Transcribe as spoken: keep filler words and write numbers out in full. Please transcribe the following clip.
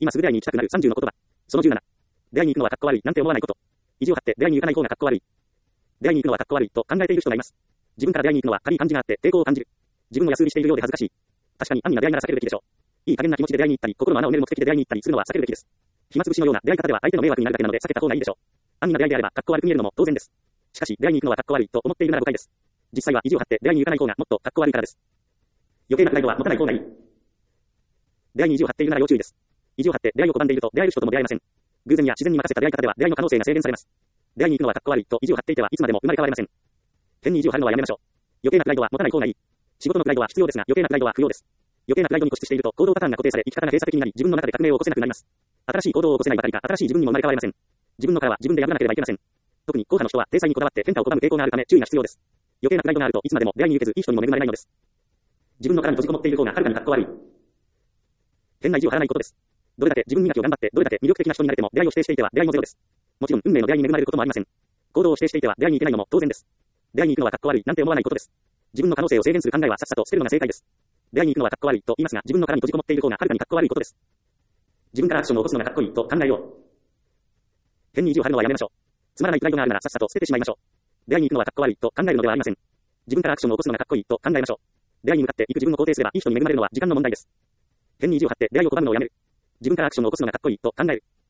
今すぐ出会いに行きたくなるさんじゅうの言葉。そのじゅうなな。出会いに行くのはかっこ悪いなんて思わないこと。意地を張って出会いに行かない方がかっこ悪い。出会いに行くのはかっこ悪いと考えている人がいます。自分から出会いに行くのは軽い感じがあって抵抗を感じる。自分を安売りしているようで恥ずかしい。確かに安易な出会いなら避けるべきでしょう。いい加減な気持ちで出会いに行ったり、心の穴を埋める目的で出会いに行ったりするのは避けるべきです。暇つぶしのような出会い方では相手の迷惑になるだけなので避けた方がいいでしょう。安易な出会いであればかっこ悪く見えるのも当然です。しかし出会いに行くのはかっこ悪いと思っているなら誤解です。実際は意地を張って出会いに行かない方がもっとかっこ悪いからです。余計なプライドは持たない方がいい。出会いに意地を張っているなら要注意です。意地を張って出会いを拒んでいると出会える人とも出会えません。偶然や自然に任せた出会い方では出会いの可能性が制限されます。出会いに行くのはかっこ悪いと意地を張っていてはいつまでも生まれ変われません。変に意地を張るのはやめましょう。余計なプライドは持たない方がいい。仕事のプライドは必要ですが余計なプライドは不要です。余計なプライドに固執していると行動パターンが固定され生き方が閉鎖的になり自分の中で革命を起こせなくなります。新しい行動を起こせないばかりか新しい自分にも生まれ変われません。自分の殻は自分で破らなければいけません。特に後派の人は体裁にこだわって変化を拒む傾向があるため注意が必要です。余計なプライドがあるといつまでも出会いに行けずいい人にも恵まれないのです。自分の殻に閉じこもっている方がはるかにかっこ悪い。変な意地を張らないことです。どれだけ自分磨きを頑張ってどれだけ魅力的な人になれても出会いを否定していては出会いもゼロです。もちろん運命の出会いに恵まれることもありません。行動を否定していては出会いに行けないのも当然です。出会いに行くのはかっこ悪いなんて思わないことです。自分の可能性を制限する考えはさっさと捨てるのが正解です。出会いに行くのはかっこ悪いと言いますが自分の殻に閉じこもっている方がはるかにかっこ悪いことです。自分からアクションを起こすのがかっこいいと考えよう。変に意地を張るのはやめましょう。つまらないプライドがあるならさっさと捨ててしまいましょう。出会いに行くのはかっこ悪いと考えるのではありません。自分からアクションを起こすのがかっこいいと考えましょう。出会いに向かっていく自分を肯定すればいい人に恵まれるのは時間の問題です。変に意地を張って出会いを拒むのをやめる。自分からアクションを起こすのがかっこいいと考える。